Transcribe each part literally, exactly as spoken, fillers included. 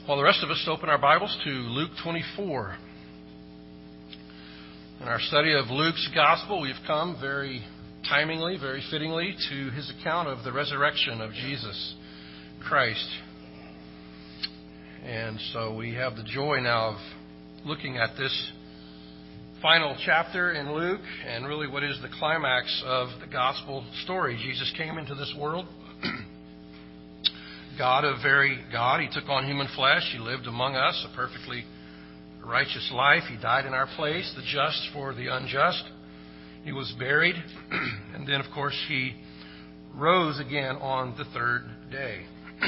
While the rest of us open our Bibles to Luke twenty-four. In our study of Luke's Gospel, we've come very timingly, very fittingly to his account of the resurrection of Jesus Christ. And so we have the joy now of looking at this final chapter in Luke and really what is the climax of the Gospel story. Jesus came into this world. God, a very God. He took on human flesh. He lived among us, a perfectly righteous life. He died in our place, the just for the unjust. He was buried. And then, of course, he rose again on the third day.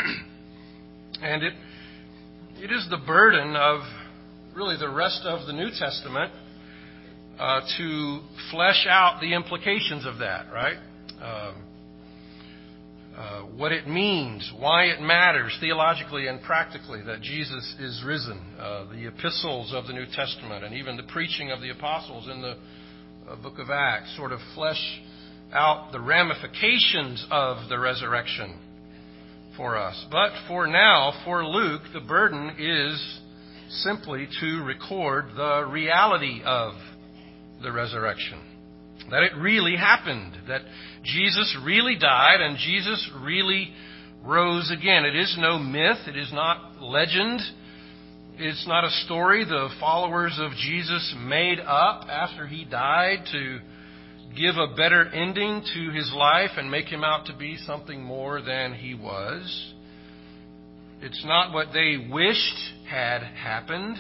And it it is the burden of really the rest of the New Testament uh, to flesh out the implications of that, right? Um, Uh, what it means, why it matters theologically and practically that Jesus is risen. Uh, the epistles of the New Testament and even the preaching of the apostles in the uh, book of Acts sort of flesh out the ramifications of the resurrection for us. But for now, for Luke, the burden is simply to record the reality of the resurrection. That it really happened, that Jesus really died and Jesus really rose again. It is no myth. It is not legend. It's not a story the followers of Jesus made up after he died to give a better ending to his life and make him out to be something more than he was. It's not what they wished had happened.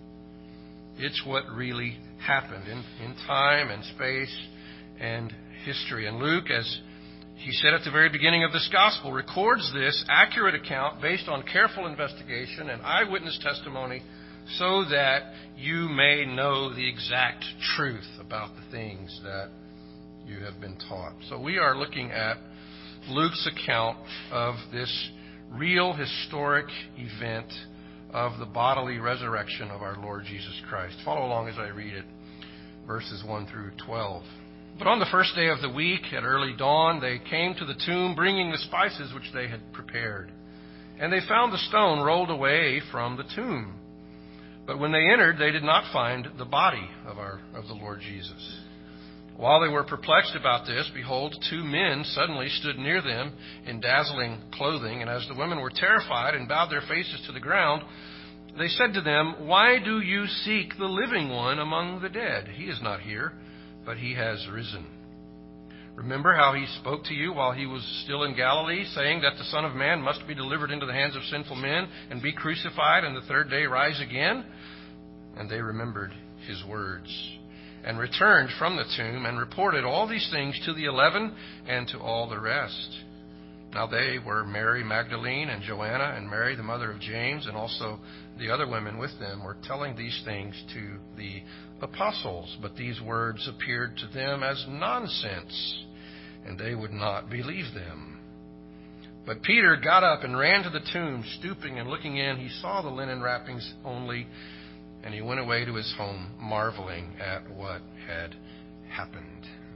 It's what really happened in, in time and space and history. And Luke, as he said at the very beginning of this gospel, records this accurate account based on careful investigation and eyewitness testimony so that you may know the exact truth about the things that you have been taught. So we are looking at Luke's account of this real historic event of the bodily resurrection of our Lord Jesus Christ. Follow along as I read it, verses one through twelve. But on the first day of the week, at early dawn, they came to the tomb, bringing the spices which they had prepared. And they found the stone rolled away from the tomb. But when they entered, they did not find the body of our of the Lord Jesus. While they were perplexed about this, behold, two men suddenly stood near them in dazzling clothing. And as the women were terrified and bowed their faces to the ground, they said to them, "Why do you seek the living one among the dead? He is not here, but he has risen. Remember how he spoke to you while he was still in Galilee, saying that the Son of Man must be delivered into the hands of sinful men and be crucified and the third day rise again?" And they remembered his words and returned from the tomb and reported all these things to the eleven and to all the rest. Now they were Mary Magdalene and Joanna and Mary, the mother of James, and also the other women with them were telling these things to the apostles. But these words appeared to them as nonsense, and they would not believe them. But Peter got up and ran to the tomb, stooping and looking in. He saw the linen wrappings only, and he went away to his home, marveling at what had happened.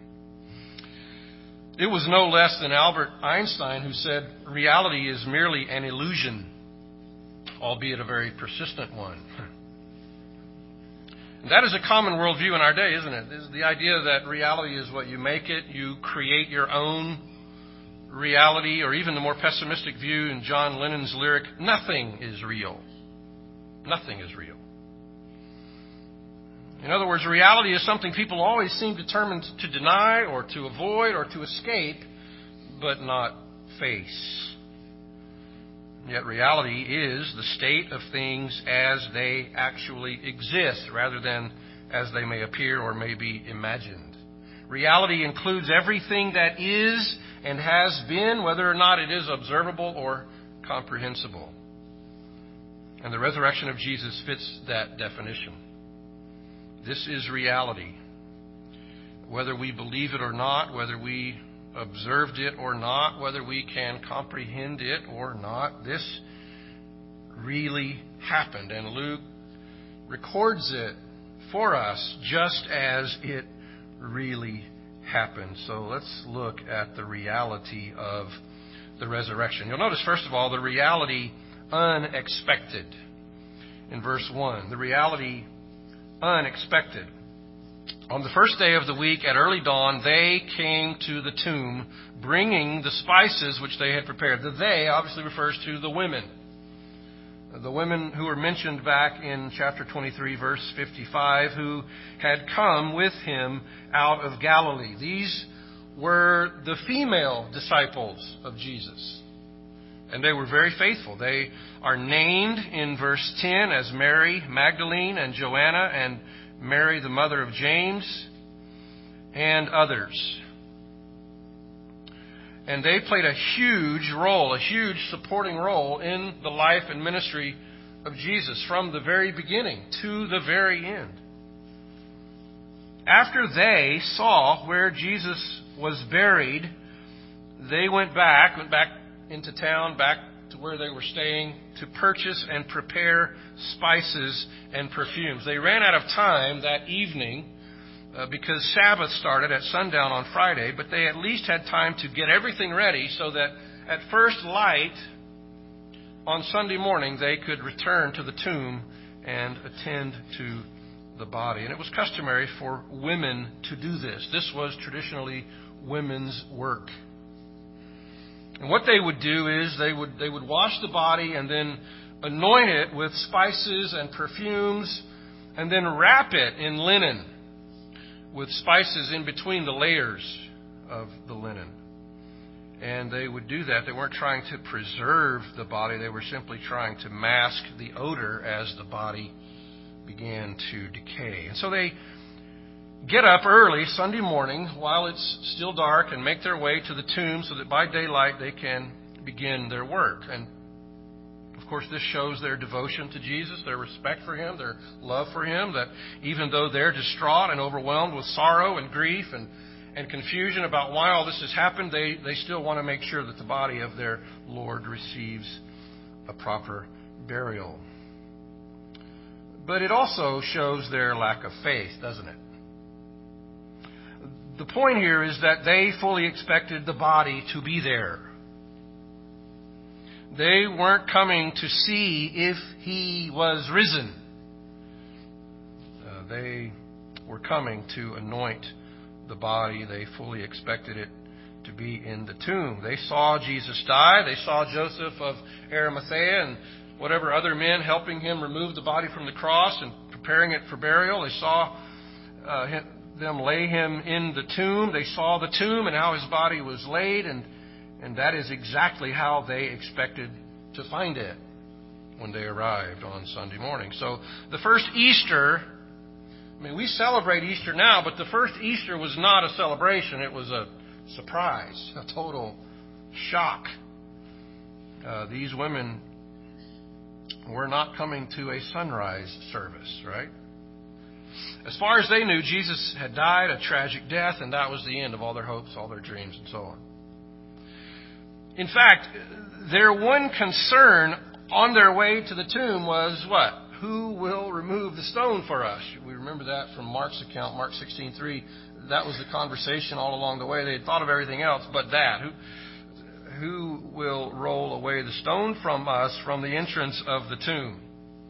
It was no less than Albert Einstein who said, "Reality is merely an illusion, albeit a very persistent one." And that is a common worldview in our day, isn't it? Is the idea that reality is what you make it. You create your own reality, or even the more pessimistic view in John Lennon's lyric, "Nothing is real. Nothing is real." In other words, reality is something people always seem determined to deny or to avoid or to escape, but not face. Yet reality is the state of things as they actually exist, rather than as they may appear or may be imagined. Reality includes everything that is and has been, whether or not it is observable or comprehensible. And the resurrection of Jesus fits that definition. This is reality. Whether we believe it or not, whether we observed it or not, whether we can comprehend it or not, this really happened. And Luke records it for us just as it really happened. So let's look at the reality of the resurrection. You'll notice, first of all, the reality unexpected. in verse one. The reality unexpected. On the first day of the week at early dawn, they came to the tomb, bringing the spices which they had prepared. The they obviously refers to the women. The women who were mentioned back in chapter twenty-three, verse fifty-five, who had come with him out of Galilee. These were the female disciples of Jesus. And they were very faithful. They are named in verse ten as Mary Magdalene and Joanna and Mary, the mother of James, and others. And they played a huge role, a huge supporting role in the life and ministry of Jesus from the very beginning to the very end. After they saw where Jesus was buried, they went back, went back into town, back to where they were staying, to purchase and prepare spices and perfumes. They ran out of time that evening uh, because Sabbath started at sundown on Friday, but they at least had time to get everything ready so that at first light on Sunday morning they could return to the tomb and attend to the body. And it was customary for women to do this. This was traditionally women's work. And what they would do is they would they would wash the body and then anoint it with spices and perfumes and then wrap it in linen with spices in between the layers of the linen. And they would do that. They weren't trying to preserve the body. They were simply trying to mask the odor as the body began to decay. And so they get up early Sunday morning while it's still dark and make their way to the tomb so that by daylight they can begin their work. And of course this shows their devotion to Jesus, their respect for Him, their love for Him, that even though they're distraught and overwhelmed with sorrow and grief and, and confusion about why all this has happened, they, they still want to make sure that the body of their Lord receives a proper burial. But it also shows their lack of faith, doesn't it? The point here is that they fully expected the body to be there. They weren't coming to see if He was risen. Uh, they were coming to anoint the body. They fully expected it to be in the tomb. They saw Jesus die. They saw Joseph of Arimathea and whatever other men helping him remove the body from the cross and preparing it for burial. They saw uh, him, them lay him in the tomb. They saw the tomb and how his body was laid, and and that is exactly how they expected to find it when they arrived on Sunday morning. So the first Easter, I mean, we celebrate Easter now, but the first Easter was not a celebration. It was a surprise, a total shock. Uh, these women were not coming to a sunrise service, right? As far as they knew, Jesus had died a tragic death, and that was the end of all their hopes, all their dreams, and so on. In fact, their one concern on their way to the tomb was what? Who will remove the stone for us? We remember that from Mark's account, Mark sixteen three. That was the conversation all along the way. They had thought of everything else but that. Who, who will roll away the stone from us from the entrance of the tomb?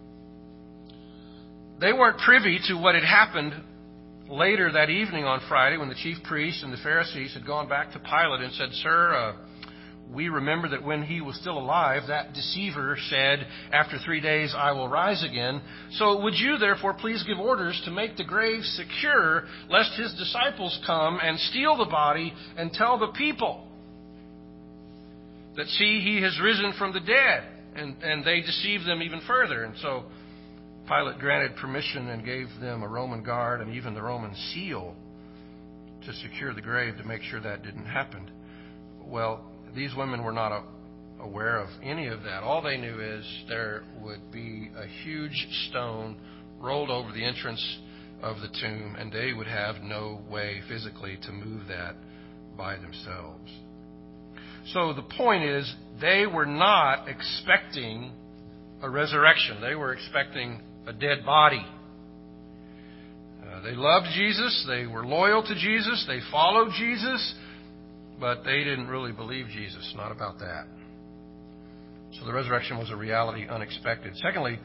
They weren't privy to what had happened later that evening on Friday when the chief priests and the Pharisees had gone back to Pilate and said, Sir, uh, we remember that when he was still alive, that deceiver said, after three days I will rise again. So would you therefore please give orders to make the grave secure, lest his disciples come and steal the body and tell the people that, see, he has risen from the dead. And, and they deceive them even further. And so Pilate granted permission and gave them a Roman guard and even the Roman seal to secure the grave to make sure that didn't happen. Well, these women were not aware of any of that. All they knew is there would be a huge stone rolled over the entrance of the tomb, and they would have no way physically to move that by themselves. So the point is, they were not expecting a resurrection. They were expecting a dead body. Uh, they loved Jesus. They were loyal to Jesus. They followed Jesus. But they didn't really believe Jesus. Not about that. So the resurrection was a reality unexpected. Secondly,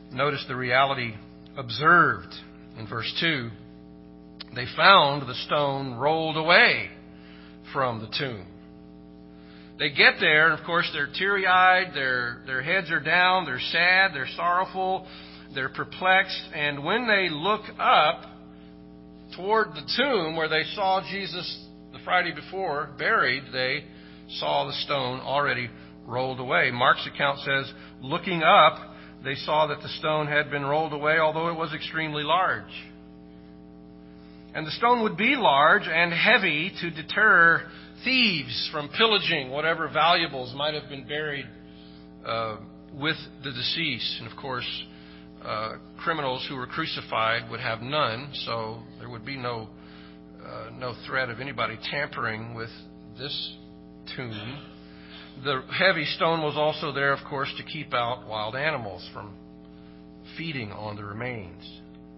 Notice the reality observed in verse two. They found the stone rolled away from the tomb. They get there, and of course they're teary-eyed, their, their heads are down, they're sad, they're sorrowful, they're perplexed, and when they look up toward the tomb where they saw Jesus the Friday before buried, they saw the stone already rolled away. Mark's account says, looking up, they saw that the stone had been rolled away, although it was extremely large. And the stone would be large and heavy to deter thieves from pillaging whatever valuables might have been buried uh, with the deceased. And of course, uh, criminals who were crucified would have none, so there would be no uh, no threat of anybody tampering with this tomb. The heavy stone was also there, of course, to keep out wild animals from feeding on the remains.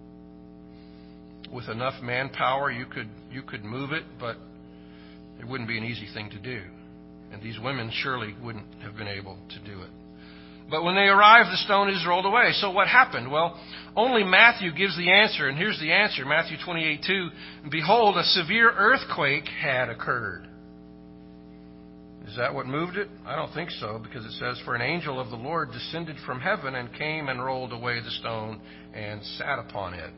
With enough manpower, you could you could move it, but it wouldn't be an easy thing to do. And these women surely wouldn't have been able to do it. But when they arrived, the stone is rolled away. So what happened? Well, only Matthew gives the answer, and here's the answer. Matthew twenty-eight two, behold, a severe earthquake had occurred. Is that what moved it? I don't think so, because it says, for an angel of the Lord descended from heaven and came and rolled away the stone and sat upon it.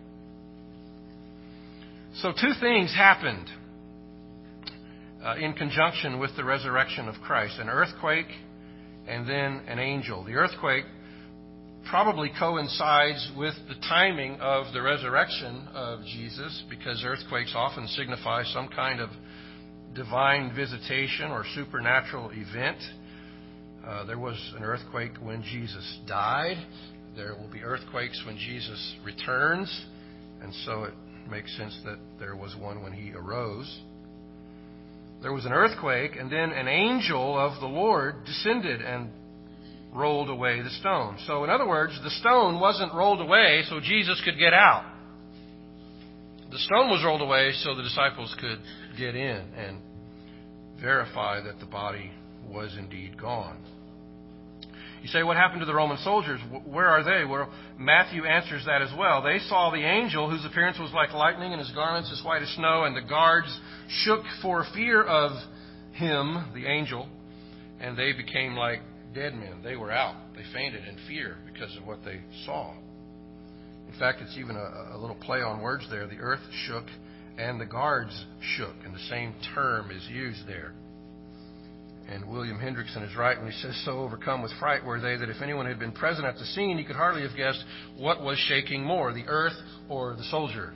So two things happened uh, in conjunction with the resurrection of Christ. An earthquake and then an angel. The earthquake probably coincides with the timing of the resurrection of Jesus, because earthquakes often signify some kind of divine visitation or supernatural event. Uh, there was an earthquake when Jesus died. There will be earthquakes when Jesus returns. And so it makes sense that there was one when he arose. There was an earthquake, and then an angel of the Lord descended and rolled away the stone. So in other words, the stone wasn't rolled away so Jesus could get out. The stone was rolled away so the disciples could get in and verify that the body was indeed gone. You say, what happened to the Roman soldiers? Where are they? Well, Matthew answers that as well. They saw the angel, whose appearance was like lightning and his garments as white as snow, and the guards shook for fear of him, the angel, and they became like dead men. They were out. They fainted in fear because of what they saw. In fact, it's even a, a little play on words there. The earth shook and the guards shook, and the same term is used there. And William Hendrickson is right when he says, so overcome with fright were they that if anyone had been present at the scene, he could hardly have guessed what was shaking more, the earth or the soldiers.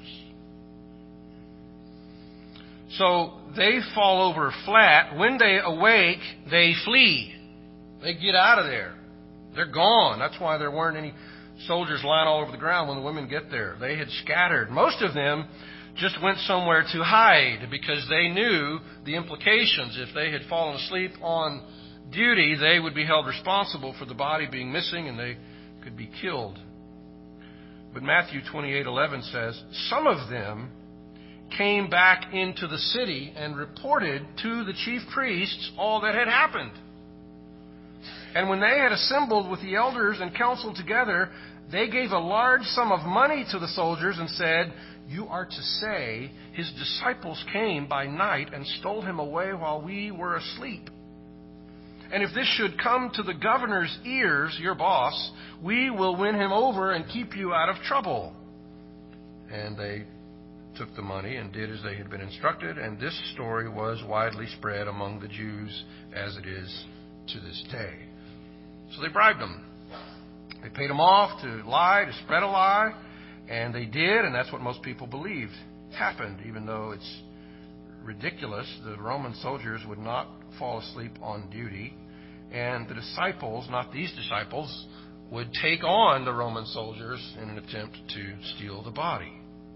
So they fall over flat. When they awake, they flee. They get out of there. They're gone. That's why there weren't any soldiers lying all over the ground when the women get there. They had scattered. Most of them just went somewhere to hide because they knew the implications. If they had fallen asleep on duty, they would be held responsible for the body being missing and they could be killed. But Matthew twenty-eight eleven says, some of them came back into the city and reported to the chief priests all that had happened. And when they had assembled with the elders and council together, they gave a large sum of money to the soldiers and said, you are to say, his disciples came by night and stole him away while we were asleep. And if this should come to the governor's ears, your boss, we will win him over and keep you out of trouble. And they took the money and did as they had been instructed, and this story was widely spread among the Jews as it is to this day. So they bribed them. They paid them off to lie, to spread a lie. And they did, and that's what most people believed happened, even though it's ridiculous. The Roman soldiers would not fall asleep on duty, and the disciples, not these disciples, would take on the Roman soldiers in an attempt to steal the body.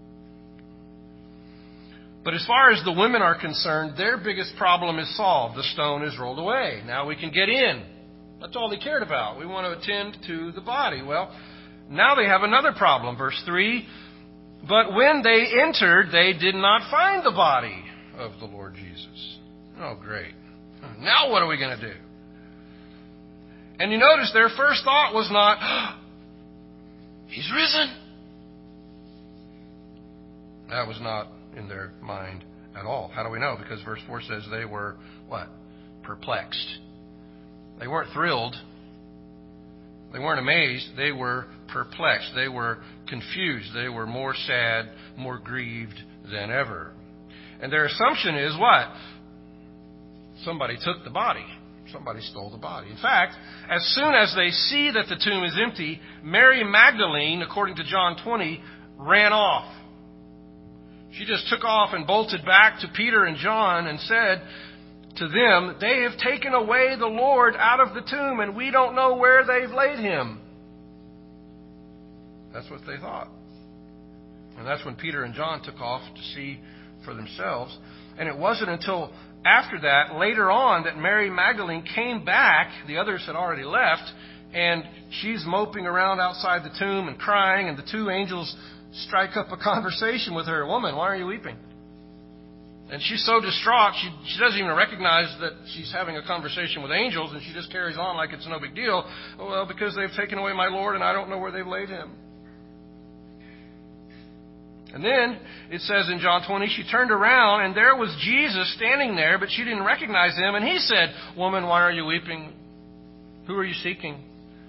But as far as the women are concerned, their biggest problem is solved. The stone is rolled away. Now we can get in. That's all they cared about. We want to attend to the body. Well, now they have another problem. Verse three, but when they entered, they did not find the body of the Lord Jesus. Oh, great. Now what are we going to do? And you notice their first thought was not, He's risen. That was not in their mind at all. How do we know? Because verse four says they were, what? Perplexed. They weren't thrilled. They weren't amazed. They were perplexed. They were confused. They were more sad, more grieved than ever. And their assumption is what? Somebody took the body. Somebody stole the body. In fact, as soon as they see that the tomb is empty, Mary Magdalene, according to John twenty, ran off. She just took off and bolted back to Peter and John and said to them, "They have taken away the Lord out of the tomb, and we don't know where they've laid him." That's what they thought. And that's when Peter and John took off to see for themselves. And it wasn't until after that, later on, that Mary Magdalene came back. The others had already left, and she's moping around outside the tomb and crying, and the two angels strike up a conversation with her. "Woman, why are you weeping?" And she's so distraught, she, she doesn't even recognize that she's having a conversation with angels, and she just carries on like it's no big deal. "Well, because they've taken away my Lord, and I don't know where they've laid him." And then it says in John twenty, she turned around, and there was Jesus standing there, but she didn't recognize him. And he said, "Woman, why are you weeping? Who are you seeking?"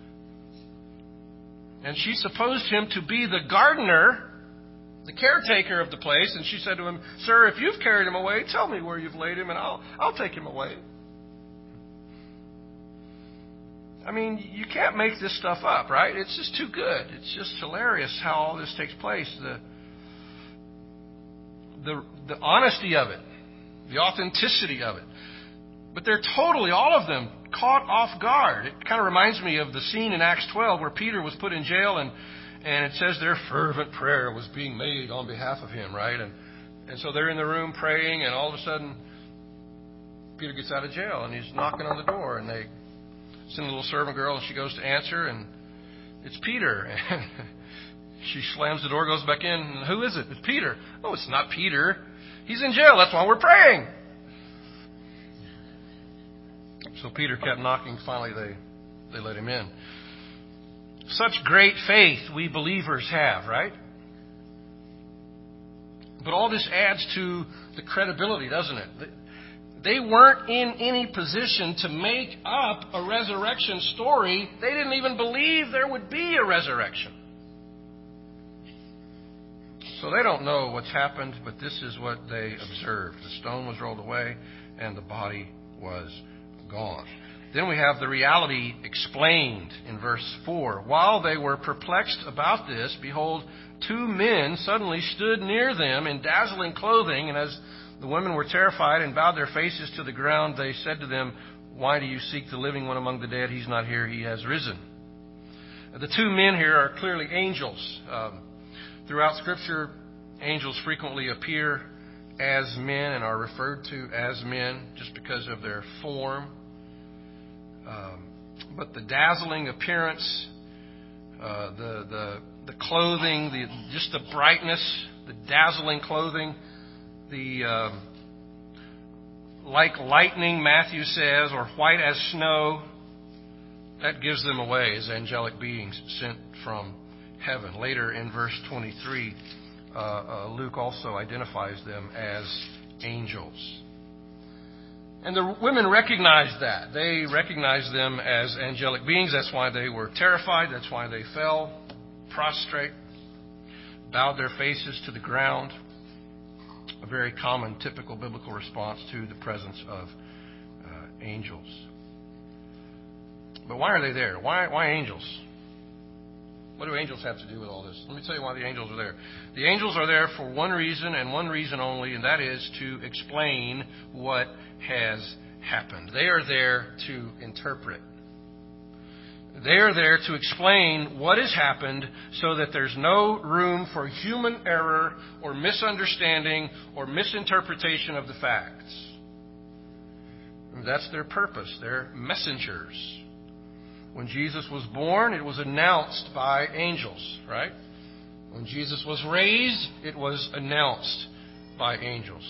And she supposed him to be the gardener, the caretaker of the place. And she said to him, "Sir, if you've carried him away, tell me where you've laid him, and I'll, I'll take him away." I mean, you can't make this stuff up, right? It's just too good. It's just hilarious how all this takes place. The The, the honesty of it, the authenticity of it. But they're totally, all of them, caught off guard. It kind of reminds me of the scene in Acts twelve where Peter was put in jail, and, and it says their fervent prayer was being made on behalf of him, right? And, and so they're in the room praying, and all of a sudden, Peter gets out of jail, and he's knocking on the door, and they send a little servant girl, and she goes to answer, and it's Peter. She slams the door, goes back in. "Who is it?" "It's Peter." "Oh, it's not Peter. He's in jail. That's why we're praying." So Peter kept knocking. Finally, they, they let him in. Such great faith we believers have, right? But all this adds to the credibility, doesn't it? They weren't in any position to make up a resurrection story. They didn't even believe there would be a resurrection. So they don't know what's happened, but this is what they observed. The stone was rolled away, and the body was gone. Then we have the reality explained in verse four. While they were perplexed about this, behold, two men suddenly stood near them in dazzling clothing, and as the women were terrified and bowed their faces to the ground, they said to them, "Why do you seek the living one among the dead? He's not here, he has risen." The two men here are clearly angels. Um, Throughout Scripture, angels frequently appear as men and are referred to as men just because of their form. Um, but the dazzling appearance, uh, the the the clothing, the just the brightness, the dazzling clothing, the um, like lightning, Matthew says, or white as snow, that gives them away as angelic beings sent from heaven. Later in verse twenty-three, uh, uh, Luke also identifies them as angels. And the women recognized that. They recognized them as angelic beings. That's why they were terrified. That's why they fell prostrate, bowed their faces to the ground. A very common, typical biblical response to the presence of uh, angels. But why are they there? Why, why angels? What do angels have to do with all this? Let me tell you why the angels are there. The angels are there for one reason and one reason only, and that is to explain what has happened. They are there to interpret. They are there to explain what has happened so that there's no room for human error or misunderstanding or misinterpretation of the facts. That's their purpose. They're messengers. When Jesus was born, it was announced by angels, right? When Jesus was raised, it was announced by angels.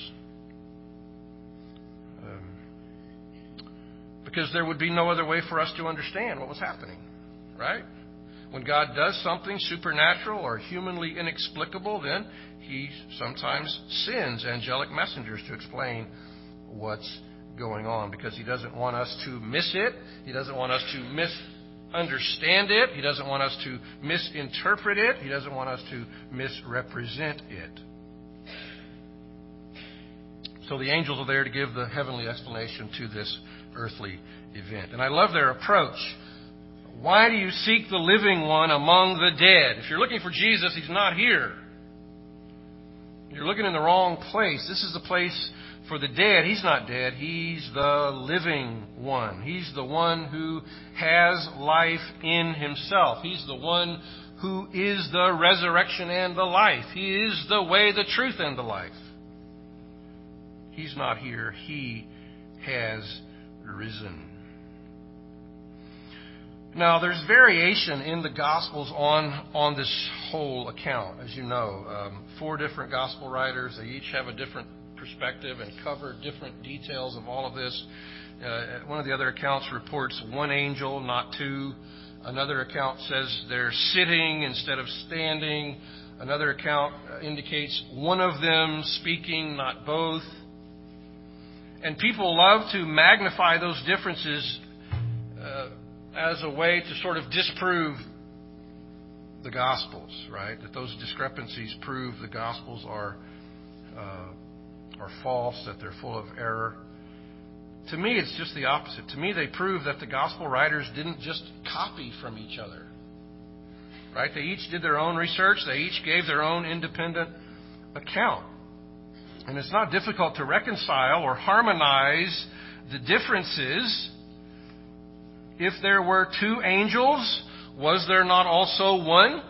Um, because there would be no other way for us to understand what was happening, right? when God does something supernatural or humanly inexplicable, then he sometimes sends angelic messengers to explain what's going on, because he doesn't want us to miss it. He doesn't want us to misunderstand it. He doesn't want us to misinterpret it. He doesn't want us to misrepresent it. So the angels are there to give the heavenly explanation to this earthly event. And I love their approach. Why do you seek the living one among the dead? If you're looking for Jesus, he's not here. You're looking in the wrong place. This is the place for the dead. He's not dead. He's the living one. He's the one who has life in himself. He's the one who is the resurrection and the life. He is the way, the truth, and the life. He's not here. He has risen. Now, there's variation in the Gospels on, on this whole account, as you know. Um, four different Gospel writers. They each have a different perspective and cover different details of all of this. Uh, one of the other accounts reports one angel, not two. Another account says they're sitting instead of standing. Another account indicates one of them speaking, not both. And people love to magnify those differences uh, as a way to sort of disprove the Gospels, right? That those discrepancies prove the Gospels are uh, are false, that they're full of error. To me, it's just the opposite. To me, they prove that the Gospel writers didn't just copy from each other, right? They each did their own research. They each gave their own independent account. And it's not difficult to reconcile or harmonize the differences. If there were two angels, was there not also one?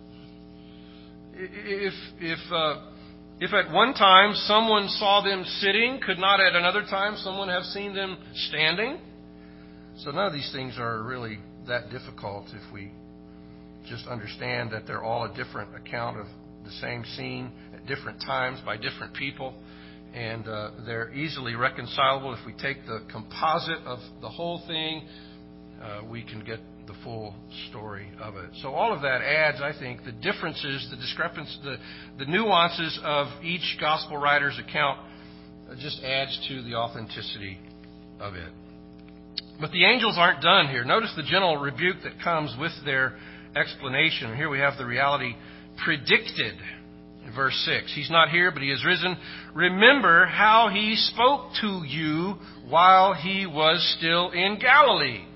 If if uh, if at one time someone saw them sitting, could not at another time someone have seen them standing? So none of these things are really that difficult if we just understand that they're all a different account of the same scene at different times by different people, and uh, they're easily reconcilable. If we take the composite of the whole thing, uh, we can get the full story of it. So all of that adds, I think, the differences, the discrepancies, the, the nuances of each gospel writer's account uh, just adds to the authenticity of it. But the angels aren't done here. Notice the gentle rebuke that comes with their explanation. Here we have the reality predicted in verse six. He's not here, but he is risen. Remember how he spoke to you while he was still in Galilee.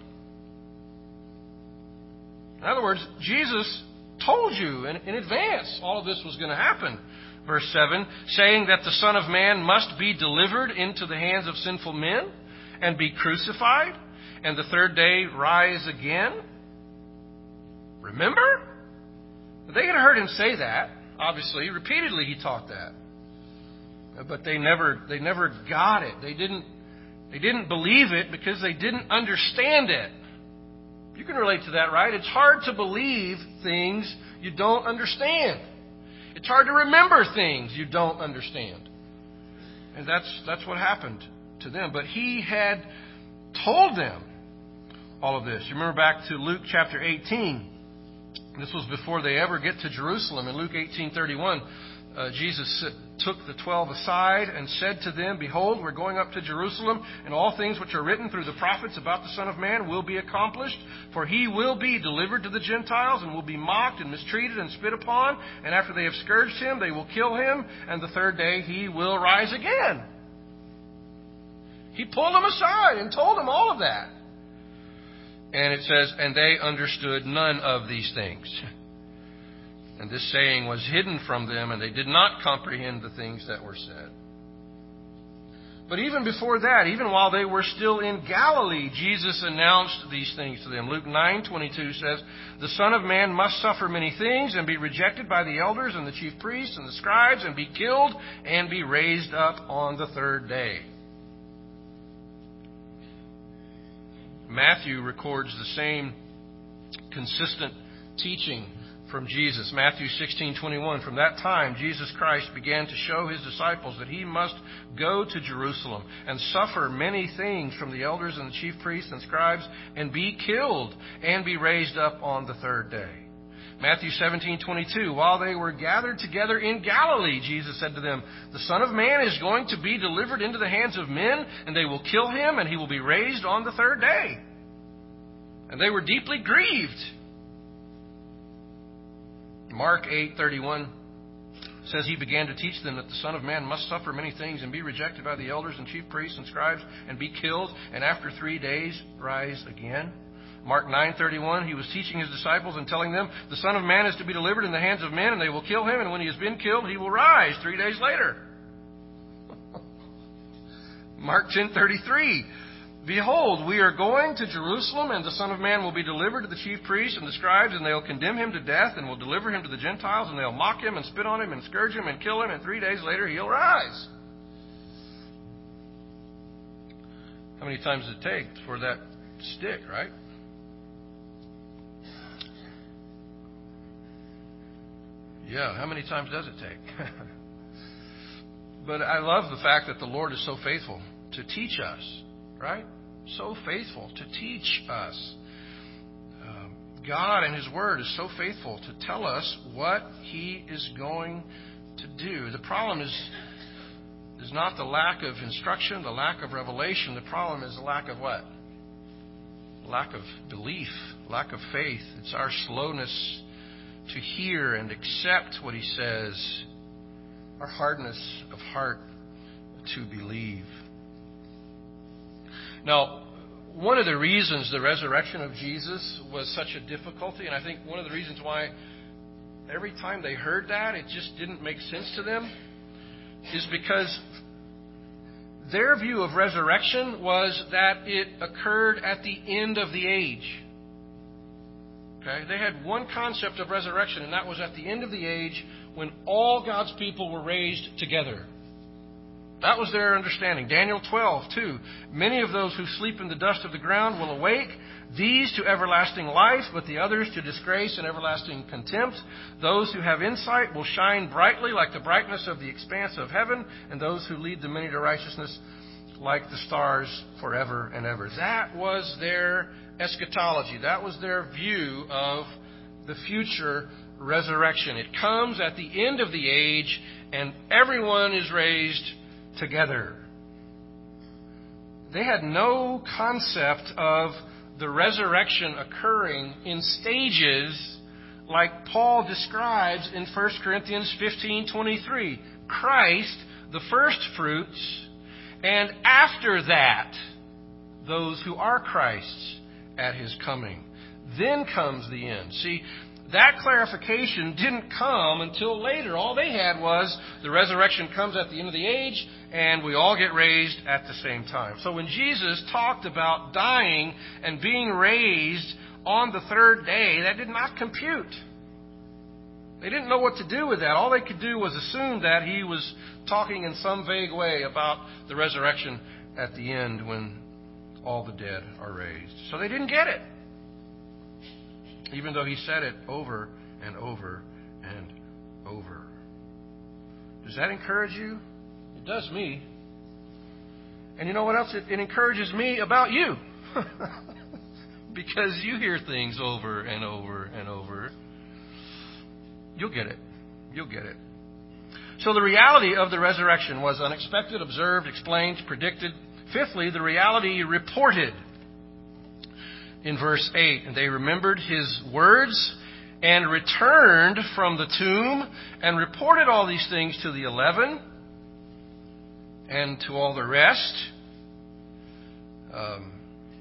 In other words, Jesus told you in, in advance all of this was going to happen. Verse seven, saying that the Son of Man must be delivered into the hands of sinful men and be crucified, and the third day rise again. Remember? They had heard him say that, obviously. Repeatedly he taught that. But they never they never got it. They didn't they didn't believe it because they didn't understand it. You can relate to that, right? It's hard to believe things you don't understand. It's hard to remember things you don't understand. And that's that's what happened to them. But he had told them all of this. You remember back to Luke chapter eighteen. This was before they ever get to Jerusalem. In Luke eighteen thirty-one, uh, Jesus took the twelve aside and said to them, Behold, we're going up to Jerusalem, and all things which are written through the prophets about the Son of Man will be accomplished. For he will be delivered to the Gentiles, and will be mocked and mistreated and spit upon. And after they have scourged him, they will kill him, and the third day he will rise again. He pulled them aside and told them all of that. And it says, and they understood none of these things. And this saying was hidden from them, and they did not comprehend the things that were said. But even before that, even while they were still in Galilee, Jesus announced these things to them. Luke nine twenty-two says, The Son of Man must suffer many things and be rejected by the elders and the chief priests and the scribes and be killed and be raised up on the third day. Matthew records the same consistent teaching from Jesus. Matthew sixteen twenty-one. From that time, Jesus Christ began to show his disciples that he must go to Jerusalem and suffer many things from the elders and the chief priests and scribes and be killed and be raised up on the third day. Matthew seventeen twenty-two. While they were gathered together in Galilee, Jesus said to them, the Son of Man is going to be delivered into the hands of men, and they will kill him, and he will be raised on the third day. And they were deeply grieved. Mark eight thirty-one says he began to teach them that the Son of Man must suffer many things and be rejected by the elders and chief priests and scribes and be killed, and after three days rise again. Mark nine thirty-one, he was teaching his disciples and telling them, the Son of Man is to be delivered in the hands of men, and they will kill him, and when he has been killed, he will rise three days later. Mark ten thirty-three, behold, we are going to Jerusalem, and the Son of Man will be delivered to the chief priests and the scribes, and they'll condemn him to death, and will deliver him to the Gentiles, and they'll mock him and spit on him and scourge him and kill him, and three days later he'll rise. How many times does it take for that stick, right? Yeah, how many times does it take? But I love the fact that the Lord is so faithful to teach us, right? So faithful to teach us. Um, God and His Word is so faithful to tell us what He is going to do. The problem is, is not the lack of instruction, the lack of revelation. The problem is the lack of what? Lack of belief, lack of faith. It's our slowness to hear and accept what He says, our hardness of heart to believe. Now, one of the reasons the resurrection of Jesus was such a difficulty, and I think one of the reasons why every time they heard that, it just didn't make sense to them, is because their view of resurrection was that it occurred at the end of the age. Okay? They had one concept of resurrection, and that was at the end of the age when all God's people were raised together. That was their understanding. Daniel twelve, two. Many of those who sleep in the dust of the ground will awake, these to everlasting life, but the others to disgrace and everlasting contempt. Those who have insight will shine brightly like the brightness of the expanse of heaven, and those who lead the many to righteousness like the stars forever and ever. That was their eschatology. That was their view of the future resurrection. It comes at the end of the age, and everyone is raised together. They had no concept of the resurrection occurring in stages like Paul describes in First Corinthians fifteen twenty-three. Christ, the first fruits, and after that, those who are Christ's at His coming. Then comes the end. See, that clarification didn't come until later. All they had was the resurrection comes at the end of the age, and we all get raised at the same time. So when Jesus talked about dying and being raised on the third day, that did not compute. They didn't know what to do with that. All they could do was assume that He was talking in some vague way about the resurrection at the end when all the dead are raised. So they didn't get it, even though He said it over and over and over. Does that encourage you? It does me. And you know what else? It, it encourages me about you. Because you hear things over and over and over. You'll get it. You'll get it. So the reality of the resurrection was unexpected, observed, explained, predicted. Fifthly, the reality reported. In verse eight, and they remembered His words and returned from the tomb and reported all these things to the eleven and to all the rest. Um,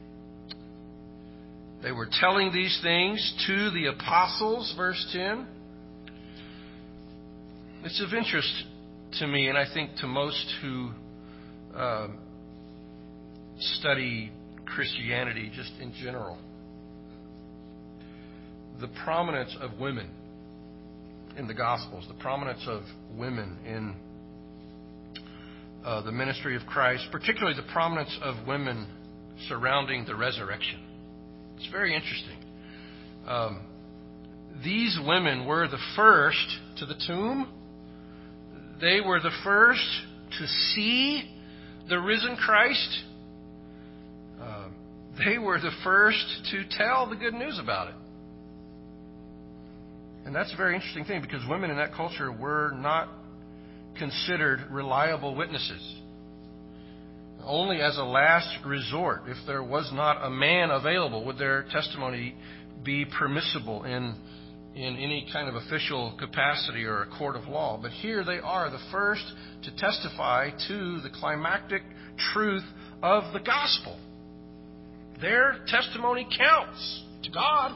they were telling these things to the apostles, verse ten. It's of interest to me, and I think to most who uh, study Christianity just in general, the prominence of women in the Gospels, the prominence of women in uh, the ministry of Christ, particularly the prominence of women surrounding the resurrection. It's very interesting. Um, these women were the first to the tomb. They were the first to see the risen Christ. Uh, they were the first to tell the good news about it. And that's a very interesting thing, because women in that culture were not considered reliable witnesses. Only as a last resort, if there was not a man available, would their testimony be permissible in, in any kind of official capacity or a court of law. But here they are, the first to testify to the climactic truth of the gospel. Their testimony counts to God.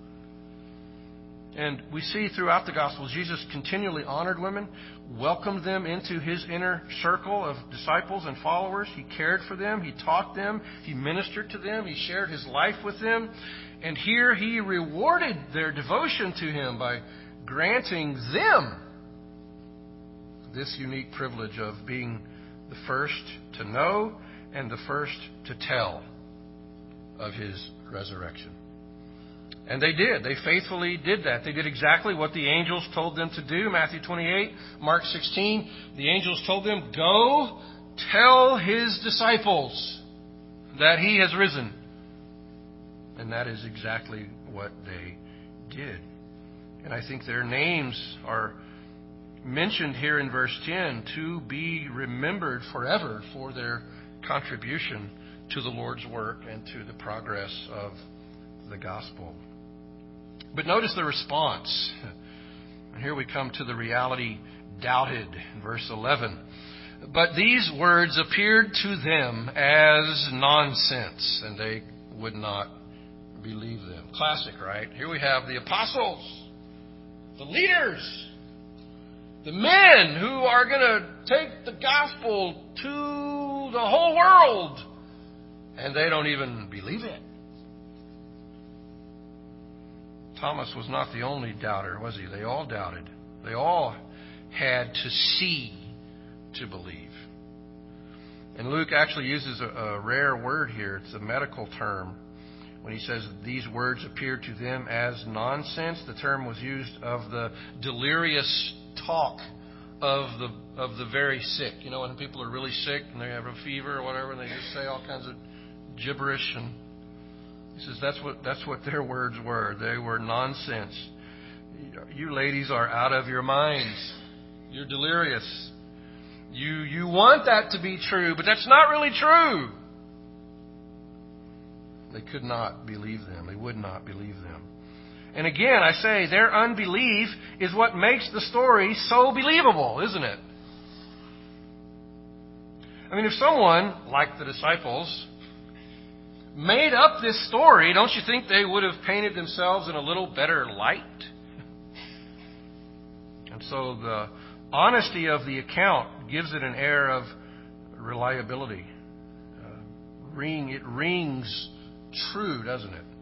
And we see throughout the Gospels, Jesus continually honored women, welcomed them into his inner circle of disciples and followers. He cared for them. He taught them. He ministered to them. He shared his life with them. And here he rewarded their devotion to him by granting them this unique privilege of being the first to know and the first to tell of his resurrection. And they did. They faithfully did that. They did exactly what the angels told them to do. Matthew twenty-eight, Mark sixteen. The angels told them, "Go tell his disciples that he has risen." And that is exactly what they did. And I think their names are mentioned here in verse ten to be remembered forever for their contribution to the Lord's work and to the progress of the gospel. But notice the response. And here we come to the reality doubted in verse eleven. But these words appeared to them as nonsense, and they would not believe them. Classic, right? Here we have the apostles, the leaders, the men who are going to take the gospel to the whole world, and they don't even believe it. Thomas was not the only doubter, was he? They all doubted. They all had to see to believe. And Luke actually uses a, a rare word here. It's a medical term. When he says these words appeared to them as nonsense, the term was used of the delirious talk of the of the very sick. You know, when people are really sick and they have a fever or whatever, and they just say all kinds of gibberish. And he says that's what that's what their words were. They were nonsense. You ladies are out of your minds. You're delirious. You you want that to be true, but that's not really true. They could not believe them. They would not believe them. And again, I say, their unbelief is what makes the story so believable, isn't it? I mean, if someone, like the disciples, made up this story, don't you think they would have painted themselves in a little better light? And so the honesty of the account gives it an air of reliability. Uh, ring, it rings true, doesn't it?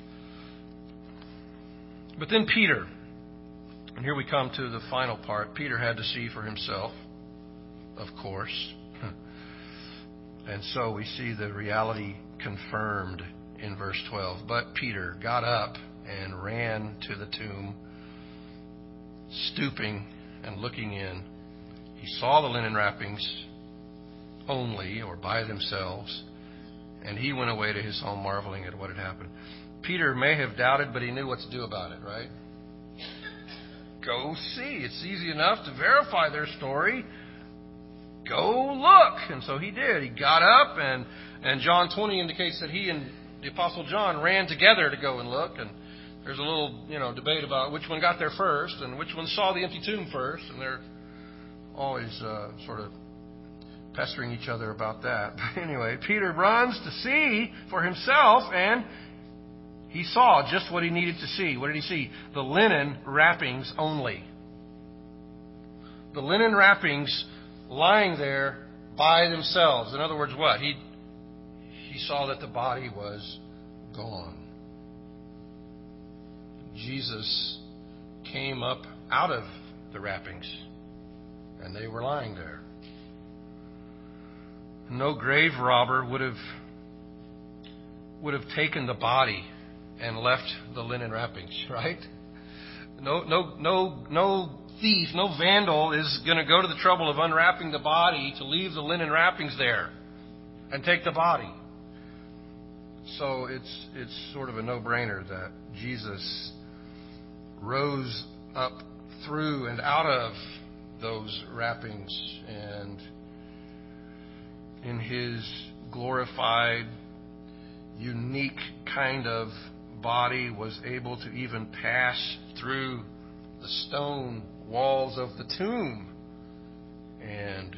But then Peter, and here we come to the final part. Peter had to see for himself, of course. And so we see the reality confirmed in verse twelve. But Peter got up and ran to the tomb, stooping and looking in. He saw the linen wrappings only, or by themselves, and he went away to his home marveling at what had happened. Peter may have doubted, but he knew what to do about it, right? Go see. It's easy enough to verify their story. Go look. And so he did. He got up, and, and John twenty indicates that he and the Apostle John ran together to go and look. And there's a little, you know, debate about which one got there first and which one saw the empty tomb first. And they're always uh, sort of pestering each other about that. But anyway, Peter runs to see for himself, and he saw just what he needed to see. What did he see? The linen wrappings only. The linen wrappings lying there by themselves. In other words, what? He he saw that the body was gone. Jesus came up out of the wrappings, and they were lying there. No grave robber would have would have taken the body and left the linen wrappings, right? No, no, no, no thief, no vandal is going to go to the trouble of unwrapping the body to leave the linen wrappings there and take the body. So it's it's sort of a no-brainer that Jesus rose up through and out of those wrappings, and in his glorified, unique kind of body was able to even pass through the stone walls of the tomb and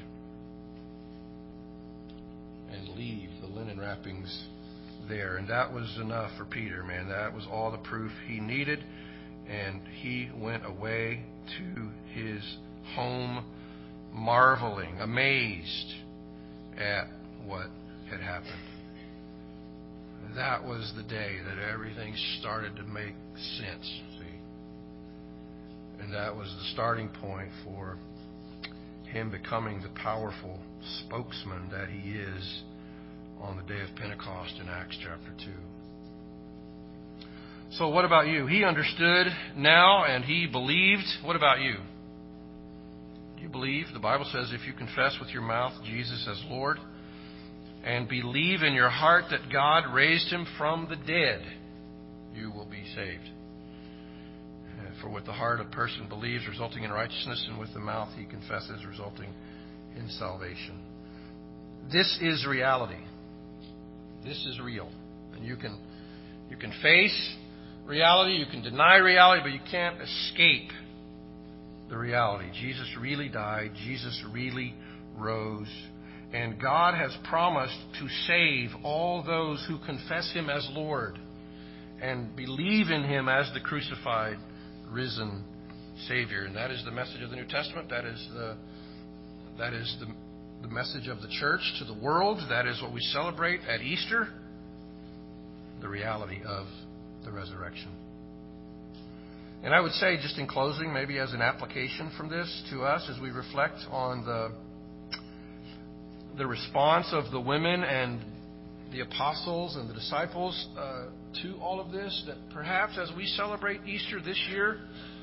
and leave the linen wrappings there. And that was enough for Peter, man. That was all the proof he needed. And he went away to his home marveling, amazed at what had happened. That was the day that everything started to make sense, see. And that was the starting point for him becoming the powerful spokesman that he is on the day of Pentecost in Acts chapter two. So what about you? He understood now and he believed. What about you? Do you believe? The Bible says if you confess with your mouth Jesus as Lord and believe in your heart that God raised him from the dead, you will be saved. For with the heart a person believes, resulting in righteousness, and with the mouth he confesses, resulting in salvation. This is reality. This is real. And you can you can face reality, you can deny reality, but you can't escape the reality. Jesus really died. Jesus really rose. And God has promised to save all those who confess him as Lord and believe in him as the crucified, risen Savior. And that is the message of the New Testament. That is the that is the, the message of the church to the world. That is what we celebrate at Easter, the reality of the resurrection. And I would say, just in closing, maybe as an application from this to us as we reflect on the the response of the women and the apostles and the disciples uh, to all of this, that perhaps as we celebrate Easter this year,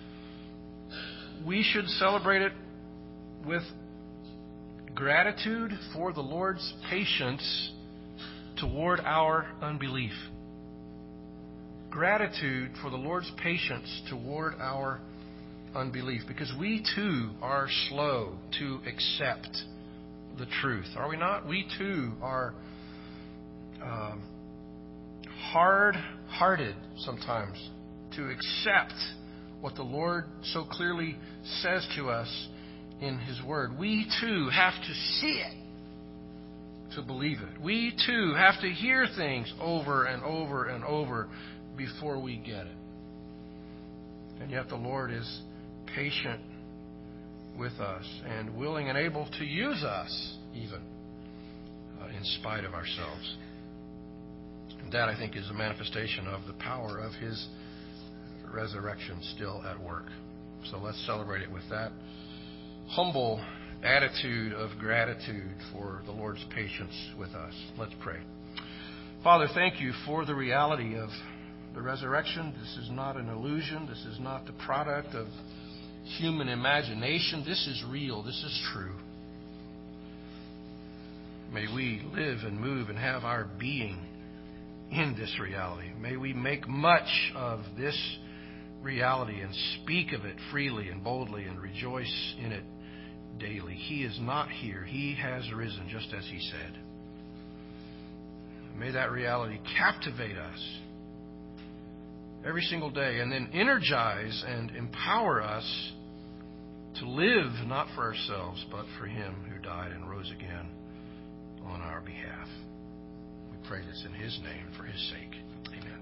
we should celebrate it with gratitude for the Lord's patience toward our unbelief. Gratitude for the Lord's patience toward our unbelief, because we too are slow to accept the truth, are we not? We too are um, hard-hearted sometimes to accept what the Lord so clearly says to us in His Word. We too have to see it to believe it. We too have to hear things over and over and over before we get it. And yet the Lord is patient with us and willing and able to use us even uh, in spite of ourselves. And that, I think, is a manifestation of the power of His resurrection still at work. So let's celebrate it with that humble attitude of gratitude for the Lord's patience with us. Let's pray. Father, thank you for the reality of the resurrection. This is not an illusion. This is not the product of human imagination. This is real. This is true. May we live and move and have our being in this reality. May we make much of this reality and speak of it freely and boldly and rejoice in it daily. He is not here. He has risen, just as He said. May that reality captivate us every single day, and then energize and empower us to live not for ourselves, but for Him who died and rose again on our behalf. We pray this in His name, for His sake. Amen.